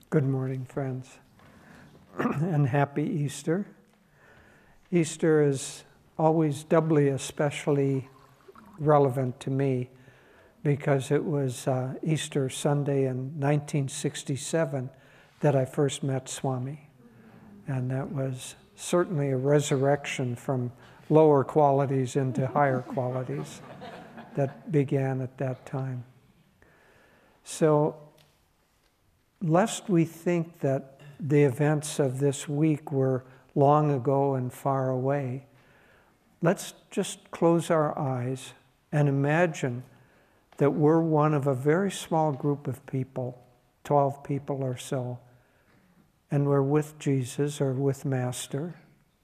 Good morning, friends, and happy Easter. Easter is always doubly especially relevant to me because it was Easter Sunday in 1967 that I first met Swami. And that was certainly a resurrection from lower qualities into higher qualities that began at that time. So, lest we think that the events of this week were long ago and far away, let's just close our eyes and imagine that we're one of a very small group of people, 12 people or so, and we're with Jesus or with Master.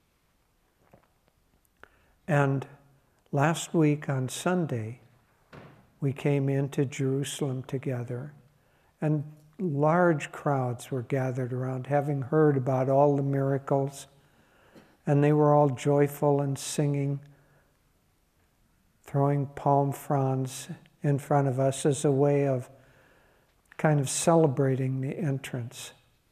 And last week on Sunday, we came into Jerusalem together, and large crowds were gathered around, having heard about all the miracles, and they were all joyful and singing, throwing palm fronds in front of us as a way of kind of celebrating the entrance.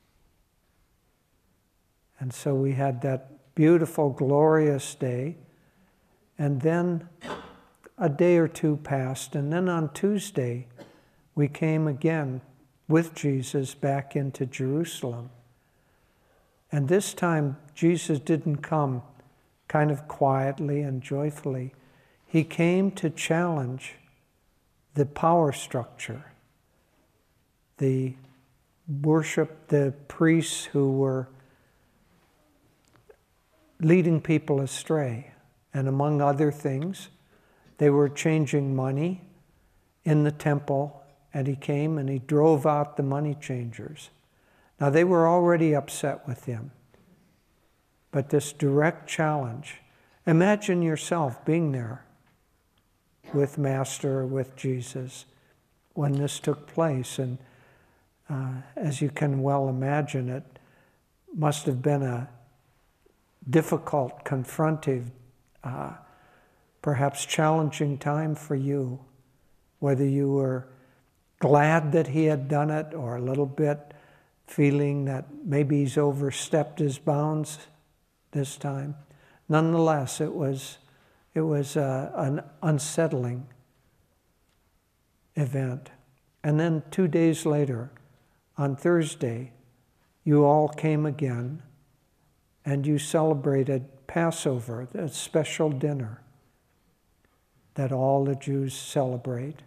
And so we had that beautiful, glorious day, and then a day or two passed, and then on Tuesday we came again with Jesus back into Jerusalem. And this time, Jesus didn't come kind of quietly and joyfully. He came to challenge the power structure, the priests who were leading people astray. And among other things, they were changing money in the temple. And he came and he drove out the money changers. Now they were already upset with him. But this direct challenge, imagine yourself being there with Master, with Jesus, when this took place. And as you can well imagine, it must have been a difficult, confrontive, perhaps challenging time for you, whether you were glad that he had done it, or a little bit feeling that maybe he's overstepped his bounds this time. Nonetheless, it was an unsettling event. And then 2 days later, on Thursday, you all came again, and you celebrated Passover, a special dinner that all the Jews celebrate.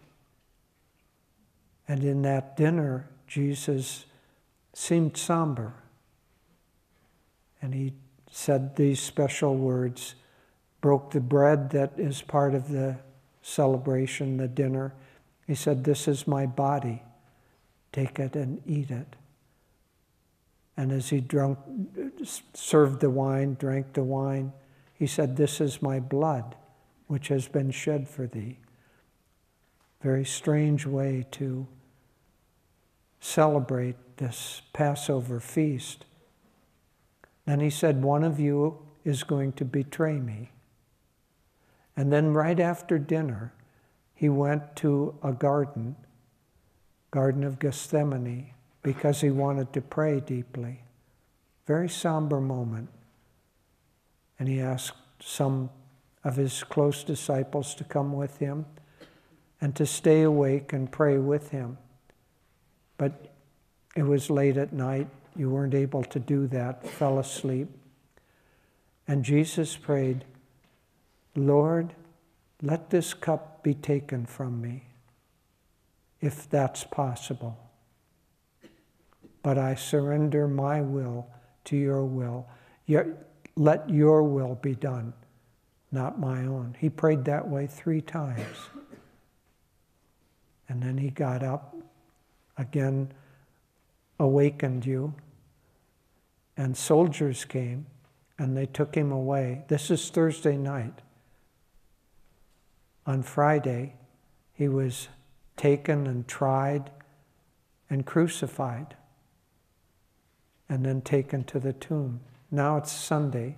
And in that dinner, Jesus seemed somber. And he said these special words, broke the bread that is part of the celebration, the dinner. He said, "This is my body. Take it and eat it." And as he served the wine, drank the wine, he said, "This is my blood, which has been shed for thee." Very strange way to celebrate this Passover feast. Then he said, "One of you is going to betray me." And then right after dinner, he went to a Garden of Gethsemane, because he wanted to pray deeply. Very somber moment. And he asked some of his close disciples to come with him and to stay awake and pray with him. But it was late at night. You weren't able to do that, fell asleep. And Jesus prayed, "Lord, let this cup be taken from me, if that's possible. But I surrender my will to your will. Let your will be done, not my own." He prayed that way 3 times. And then he got up, again awakened you, and soldiers came and they took him away. This is Thursday night. On Friday, he was taken and tried and crucified, and then taken to the tomb. Now it's Sunday,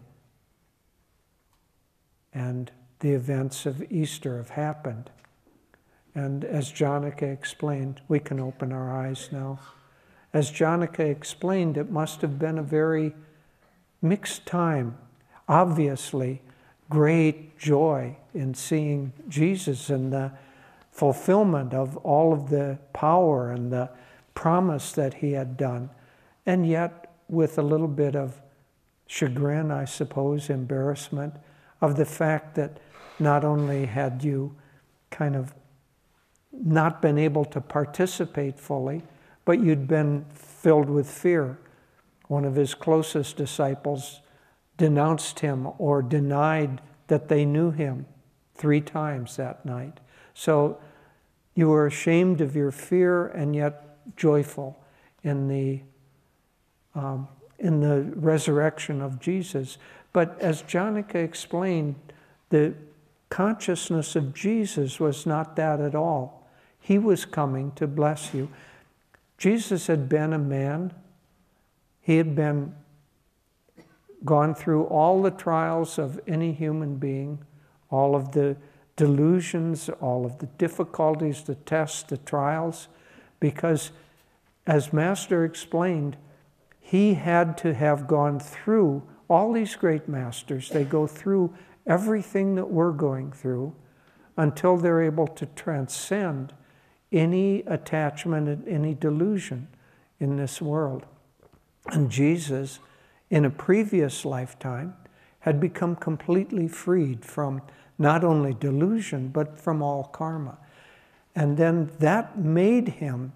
and the events of Easter have happened. And as Janaka explained, we can open our eyes now As Janaka explained, it must have been a very mixed time. Obviously, great joy in seeing Jesus and the fulfillment of all of the power and the promise that he had done. And yet, with a little bit of chagrin, I suppose, embarrassment, of the fact that not only had you kind of not been able to participate fully, but you'd been filled with fear. One of his closest disciples denounced him or denied that they knew him 3 times that night. So you were ashamed of your fear and yet joyful in the resurrection of Jesus. But as Janaka explained, the consciousness of Jesus was not that at all. He was coming to bless you. Jesus had been a man. He had gone through all the trials of any human being, all of the delusions, all of the difficulties, the tests, the trials, because as Master explained, he had to have gone through all these great masters. They go through everything that we're going through until they're able to transcend any attachment and any delusion in this world. And Jesus, in a previous lifetime, had become completely freed from not only delusion, but from all karma. And then that made him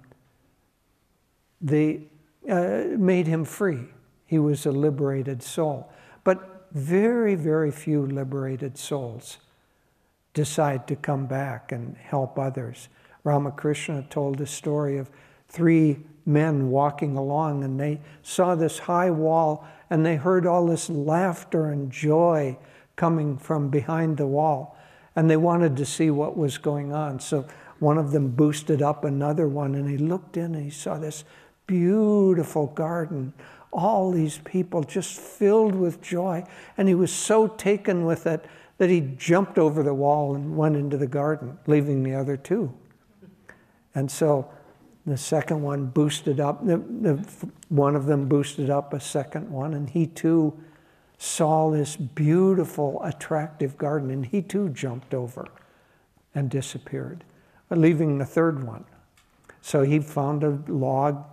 free. He was a liberated soul. But very, very few liberated souls decide to come back and help others. Ramakrishna told a story of 3 men walking along, and they saw this high wall, and they heard all this laughter and joy coming from behind the wall. And they wanted to see what was going on. So one of them boosted up another one, and he looked in and he saw this beautiful garden, all these people just filled with joy. And he was so taken with it that he jumped over the wall and went into the garden, leaving the other 2. And so the second one boosted up, one of them boosted up a second one, and he too saw this beautiful, attractive garden, and he too jumped over and disappeared, leaving the third one. So he found a log,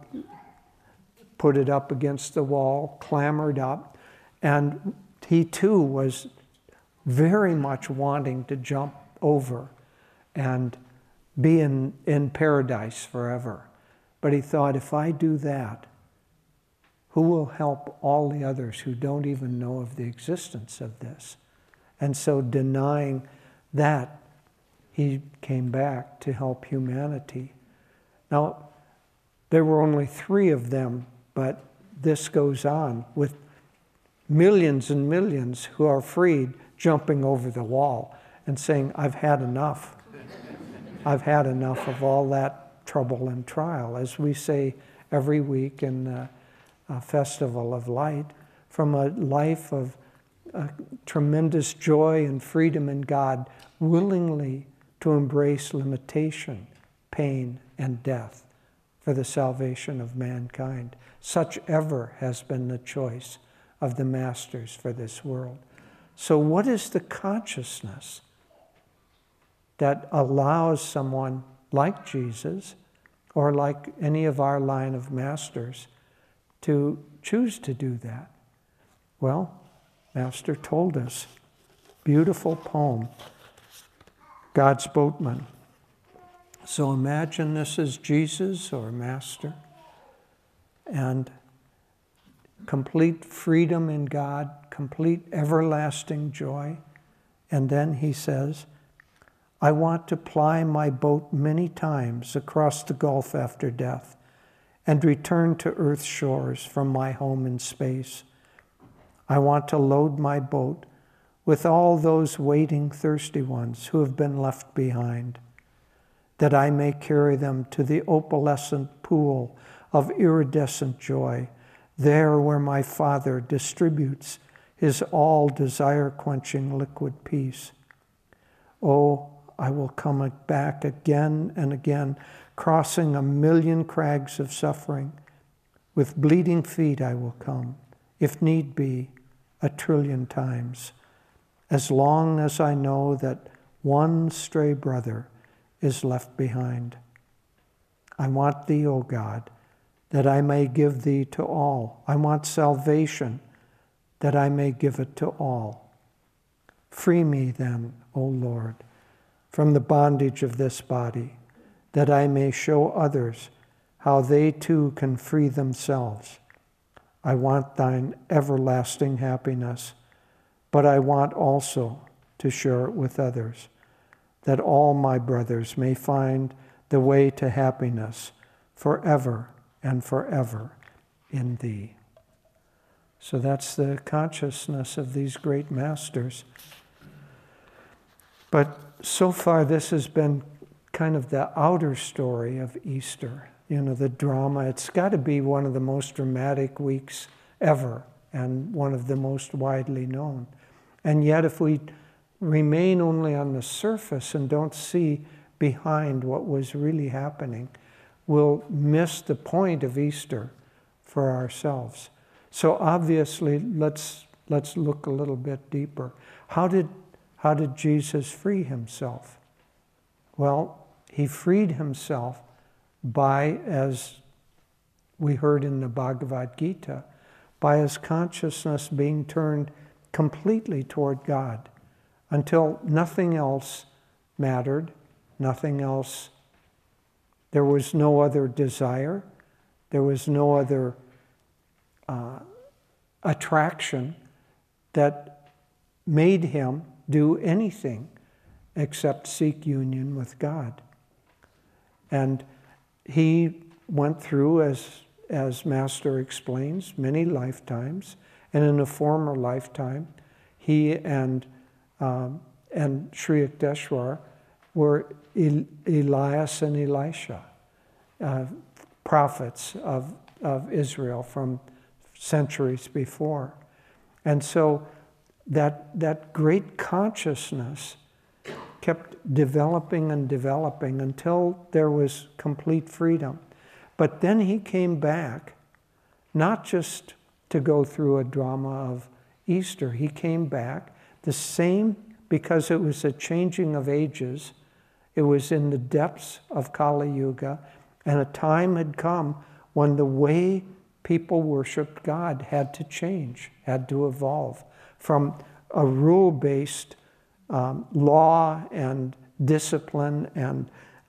put it up against the wall, clambered up, and he too was very much wanting to jump over and be in paradise forever. But he thought, if I do that, who will help all the others who don't even know of the existence of this? And so denying that, he came back to help humanity. Now, there were only 3 of them, but this goes on with millions and millions who are freed, jumping over the wall and saying, I've had enough. I've had enough of all that trouble and trial, as we say every week in the Festival of Light, from a life of tremendous joy and freedom in God, willingly to embrace limitation, pain, and death for the salvation of mankind. Such ever has been the choice of the masters for this world. So what is the consciousness that allows someone like Jesus or like any of our line of masters to choose to do that? Well, Master told us, beautiful poem, God's Boatman. So imagine this is Jesus or Master, and complete freedom in God, complete everlasting joy. And then he says, I want to ply my boat many times across the gulf after death and return to earth's shores from my home in space. I want to load my boat with all those waiting thirsty ones who have been left behind, that I may carry them to the opalescent pool of iridescent joy, there where my Father distributes his all desire-quenching liquid peace. Oh, I will come back again and again, crossing a million crags of suffering, With bleeding feet I will come, if need be, 1,000,000,000 times, as long as I know that one stray brother is left behind. I want thee, O God, that I may give thee to all. I want salvation, that I may give it to all. Free me then, O Lord, from the bondage of this body, that I may show others how they too can free themselves. I want thine everlasting happiness, but I want also to share it with others, that all my brothers may find the way to happiness forever and forever in thee. So that's the consciousness of these great masters. But so far this has been kind of the outer story of Easter. The drama. It's got to be one of the most dramatic weeks ever and one of the most widely known. And yet if we remain only on the surface and don't see behind what was really happening, we'll miss the point of Easter for ourselves. So obviously, let's look a little bit deeper. How did Jesus free himself? Well, he freed himself by, as we heard in the Bhagavad Gita, by his consciousness being turned completely toward God until nothing else mattered, nothing else. There was no other desire, there was no other attraction that made him do anything except seek union with God. And he went through, as Master explains, many lifetimes, and in a former lifetime, he and Sri Yukteswar were Elias and Elisha, prophets of Israel from centuries before. And so that great consciousness kept developing and developing until there was complete freedom. But then he came back, not just to go through a drama of Easter. He came back the same, because it was a changing of ages. It was in the depths of Kali Yuga, and a time had come when the way people worshiped God had to change, had to evolve from a rule-based law and discipline and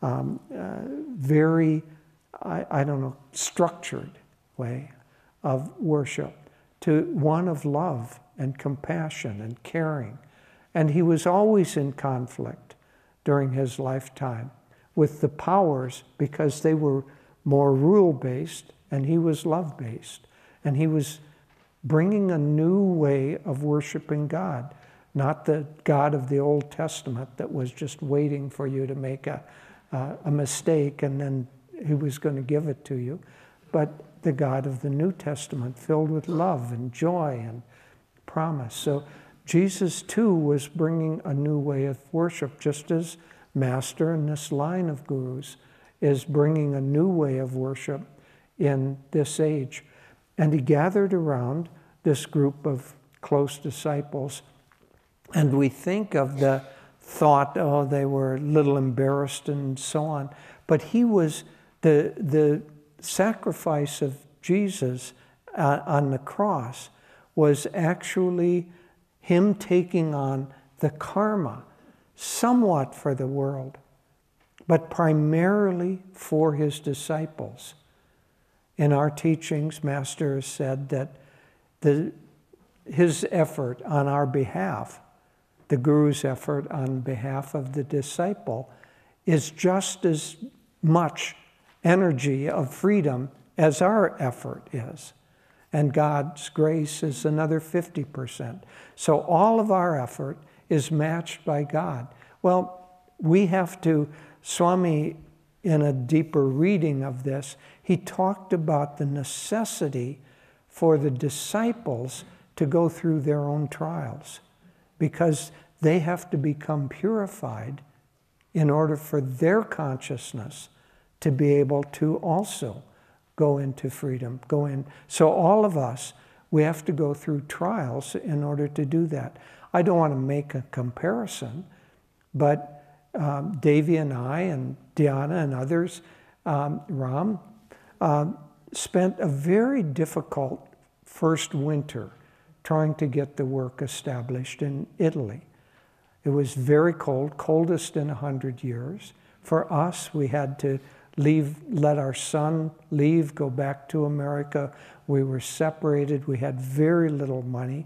very, structured way of worship to one of love and compassion and caring. And he was always in conflict during his lifetime with the powers because they were more rule-based and he was love-based. And he was bringing a new way of worshiping God, not the God of the Old Testament that was just waiting for you to make a mistake and then he was going to give it to you, but the God of the New Testament filled with love and joy and promise. So Jesus too was bringing a new way of worship, just as Master in this line of gurus is bringing a new way of worship in this age. And he gathered around this group of close disciples, and we think of the thought, oh, they were a little embarrassed and so on, but he was the sacrifice of Jesus on the cross was actually him taking on the karma, somewhat for the world, but primarily for his disciples. In our teachings, Master has said that his effort on our behalf, the Guru's effort on behalf of the disciple, is just as much energy of freedom as our effort is. And God's grace is another 50%. So all of our effort is matched by God. Well, we have to, Swami, in a deeper reading of this, he talked about the necessity for the disciples to go through their own trials because they have to become purified in order for their consciousness to be able to also go into freedom, go in. So all of us, we have to go through trials in order to do that. I don't want to make a comparison, but Davy and I and Diana and others, Ram, spent a very difficult first winter trying to get the work established in Italy. It was very cold, coldest in 100 years. For us, we had to leave, let our son leave, go back to America. We were separated. We had very little money.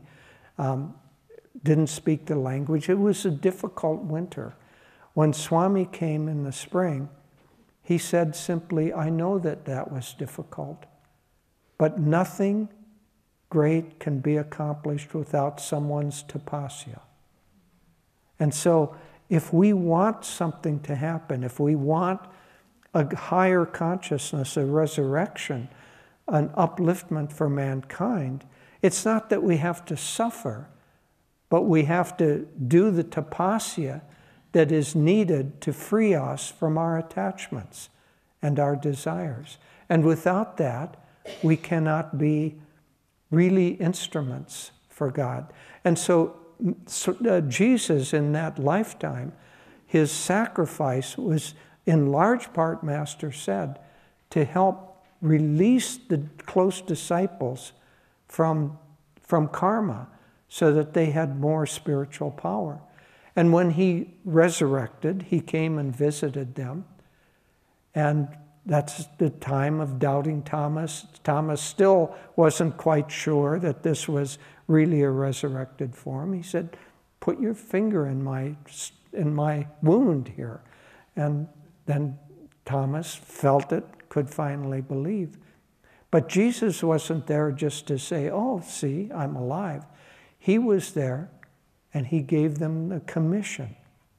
Didn't speak the language. It was a difficult winter. When Swami came in the spring, he said simply, I know that that was difficult, but nothing great can be accomplished without someone's tapasya. And so if we want something to happen, if we want a higher consciousness, a resurrection, an upliftment for mankind, it's not that we have to suffer, but we have to do the tapasya that is needed to free us from our attachments and our desires. And without that, we cannot be really instruments for God. And so Jesus, in that lifetime, his sacrifice was, in large part, Master said, to help release the close disciples from karma so that they had more spiritual power. And when he resurrected, he came and visited them. And that's the time of doubting Thomas. Thomas still wasn't quite sure that this was really a resurrected form. He said, put your finger in my wound here. And then Thomas felt it, could finally believe. But Jesus wasn't there just to say, oh, see, I'm alive. He was there, and he gave them the commission.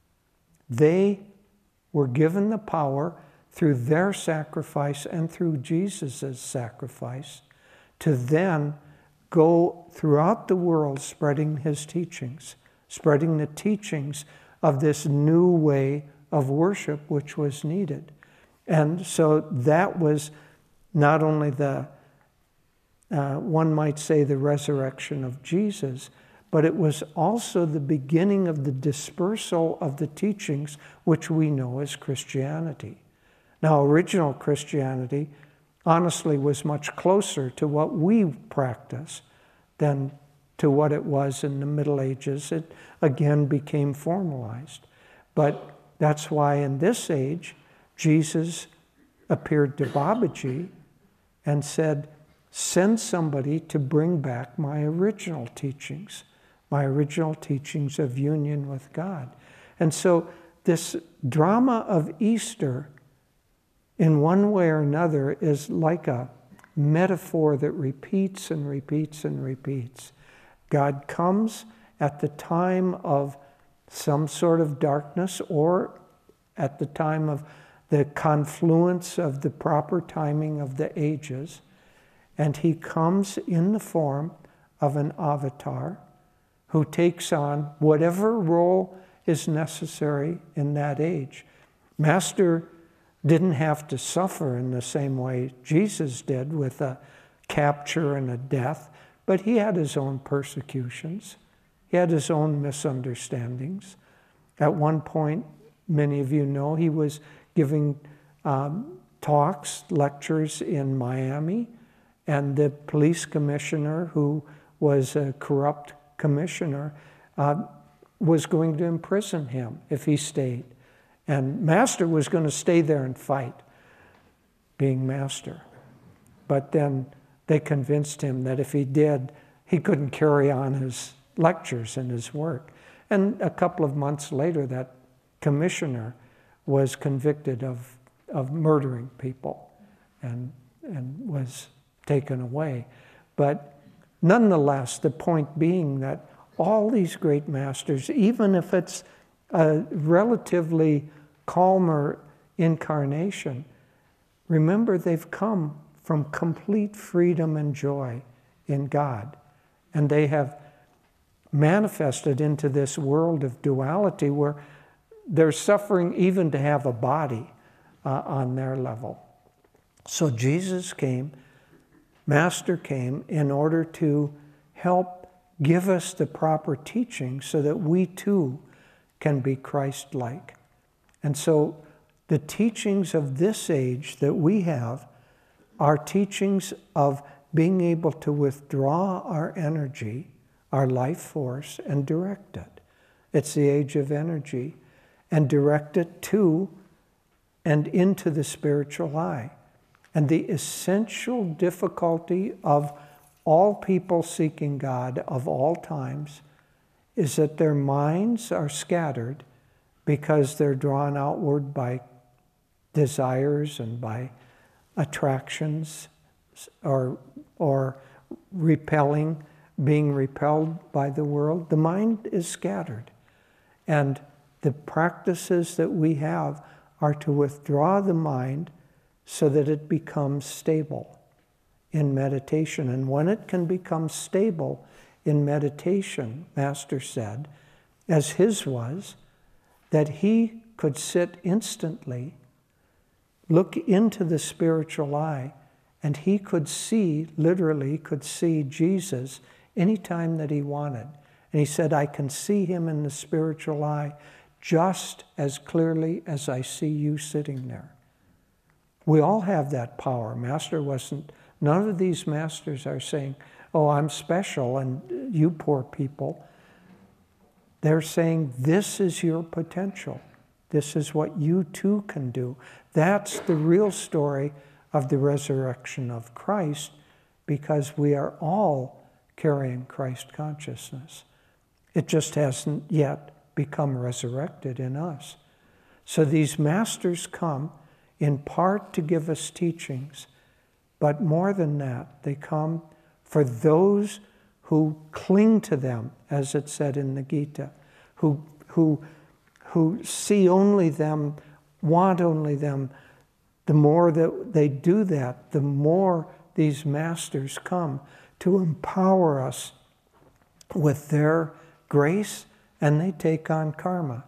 They were given the power through their sacrifice and through Jesus' sacrifice to then go throughout the world spreading his teachings, spreading the teachings of this new way of worship which was needed. And so that was not only one might say the resurrection of Jesus, but it was also the beginning of the dispersal of the teachings which we know as Christianity. Now, original Christianity, honestly, was much closer to what we practice than to what it was in the Middle Ages. It again became formalized. But that's why in this age, Jesus appeared to Babaji and said, send somebody to bring back my original teachings of union with God. And so this drama of Easter, in one way or another, is like a metaphor that repeats and repeats and repeats. God comes at the time of some sort of darkness or at the time of the confluence of the proper timing of the ages, and he comes in the form of an avatar who takes on whatever role is necessary in that age. Master didn't have to suffer in the same way Jesus did with a capture and a death, but he had his own persecutions. He had his own misunderstandings. At one point, many of you know, he was giving talks, lectures in Miami, and the police commissioner, who was a corrupt commissioner, was going to imprison him if he stayed. And Master was going to stay there and fight, being Master. But then they convinced him that if he did, he couldn't carry on his lectures and his work. And a couple of months later, that commissioner was convicted of murdering people and was taken away. But nonetheless, the point being that all these great masters, even if it's a relatively calmer incarnation, remember they've come from complete freedom and joy in God. And they have manifested into this world of duality where they're suffering even to have a body on their level. So Jesus came, Master came, in order to help give us the proper teaching so that we too can be Christ-like. And so the teachings of this age that we have are teachings of being able to withdraw our energy, our life force, and direct it. It's the age of energy. And direct it to and into the spiritual eye. And the essential difficulty of all people seeking God of all times is that their minds are scattered because they're drawn outward by desires and by attractions or being repelled by the world. The mind is scattered. And the practices that we have are to withdraw the mind so that it becomes stable in meditation. And when it can become stable in meditation, Master said, as his was, that he could sit instantly, look into the spiritual eye, and he could see, literally could see Jesus anytime that he wanted. And he said, I can see him in the spiritual eye just as clearly as I see you sitting there. We all have that power. None of these masters are saying, oh, I'm special and you poor people. They're saying, this is your potential. This is what you too can do. That's the real story of the resurrection of Christ, because we are all carrying Christ consciousness. It just hasn't yet become resurrected in us. So these masters come in part to give us teachings, but more than that, they come for those who cling to them, as it said in the Gita, who see only them, want only them. The more that they do that, the more these masters come to empower us with their grace, and they take on karma.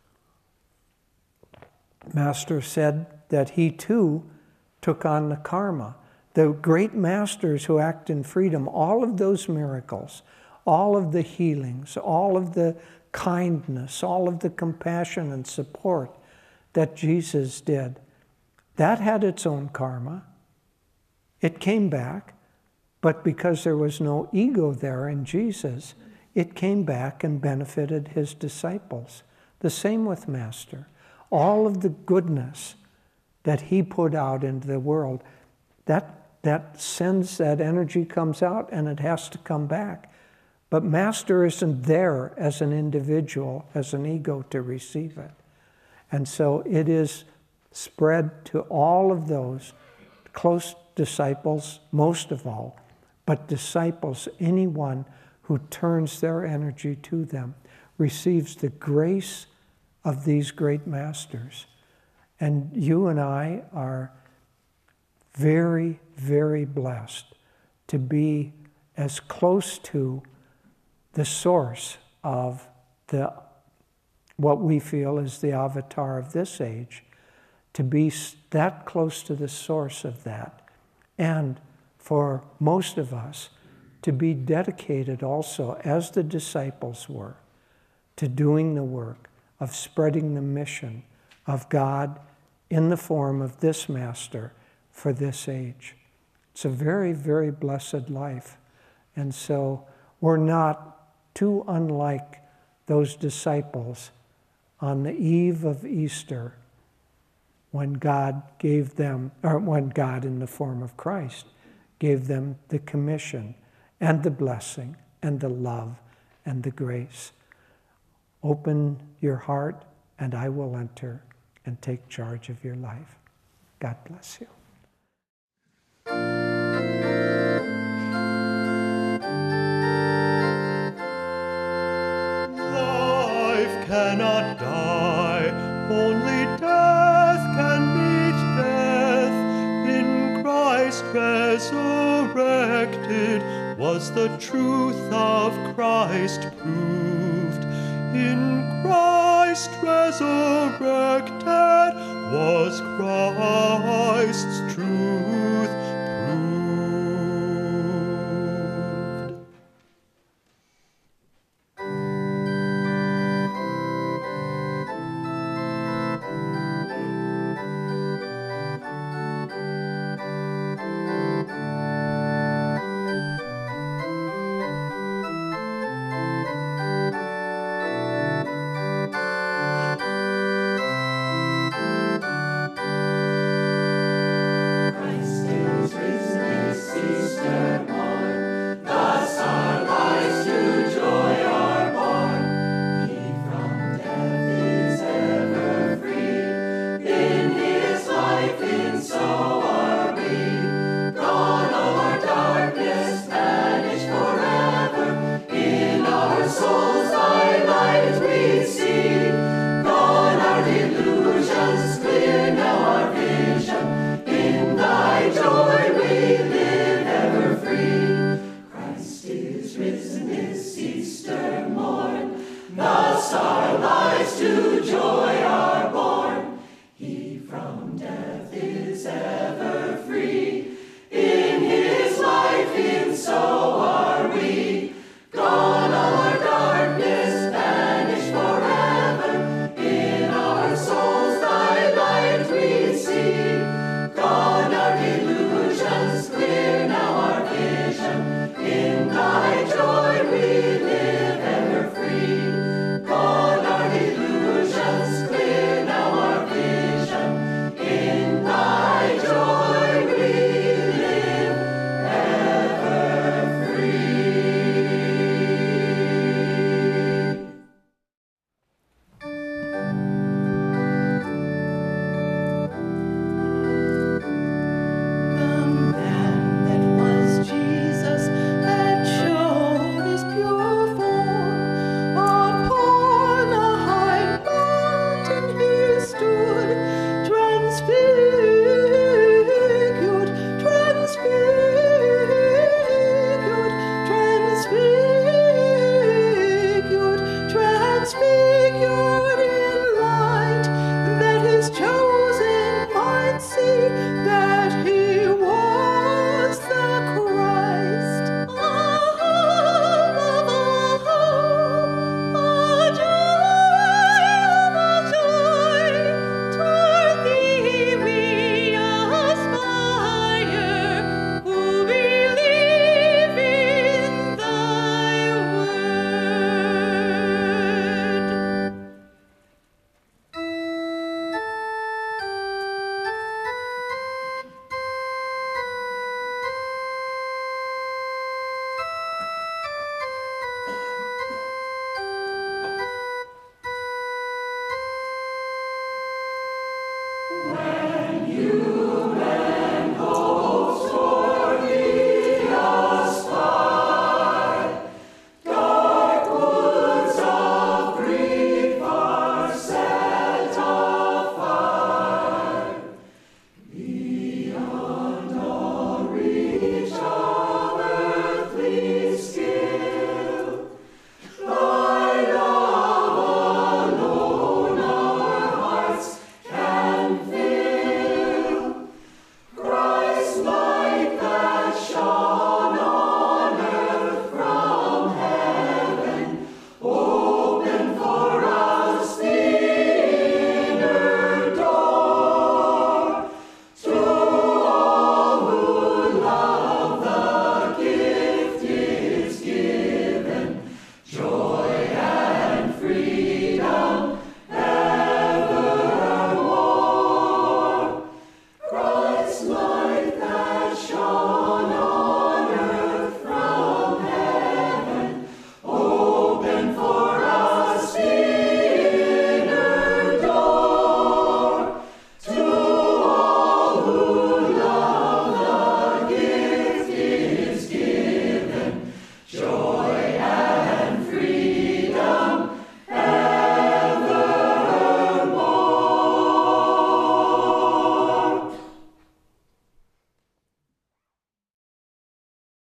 Master said that he too took on the karma. The great masters who act in freedom, all of those miracles, all of the healings, all of the kindness, all of the compassion and support that Jesus did, that had its own karma. It came back, but because there was no ego there in Jesus, it came back and benefited his disciples. The same with Master. All of the goodness that he put out into the world, that sends, that energy comes out and it has to come back. But Master isn't there as an individual, as an ego to receive it. And so it is spread to all of those close disciples, most of all, but disciples, anyone who turns their energy to them, receives the grace of these great masters. And you and I are very, very blessed to be as close to the source of what we feel is the avatar of this age, to be that close to the source of that, and for most of us to be dedicated also, as the disciples were, to doing the work of spreading the mission of God in the form of this Master for this age. It's a very, very blessed life. And so we're not too unlike those disciples on the eve of Easter, when God gave them, or when God in the form of Christ gave them the commission and the blessing and the love and the grace. Open your heart and I will enter and take charge of your life. God bless you. Life cannot die, only death can meet death. In Christ resurrected was the truth of Christ proved. In Christ Christ resurrected was Christ's true